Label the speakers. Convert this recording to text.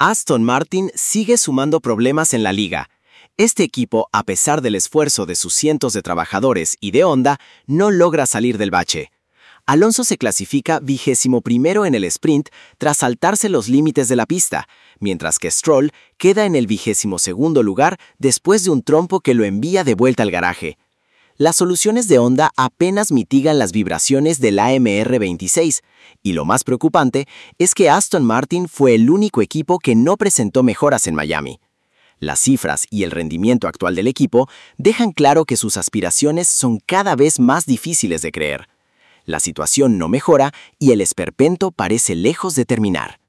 Speaker 1: Aston Martin sigue sumando problemas en la liga. Este equipo, a pesar del esfuerzo de sus cientos de trabajadores y de Honda, no logra salir del bache. Alonso se clasifica 21º en el sprint tras saltarse los límites de la pista, mientras que Stroll queda en el 22º lugar después de un trompo que lo envía de vuelta al garaje. Las soluciones de Honda apenas mitigan las vibraciones del AMR26, y lo más preocupante es que Aston Martin fue el único equipo que no presentó mejoras en Miami. Las cifras y el rendimiento actual del equipo dejan claro que sus aspiraciones son cada vez más difíciles de creer. La situación no mejora y el esperpento parece lejos de terminar.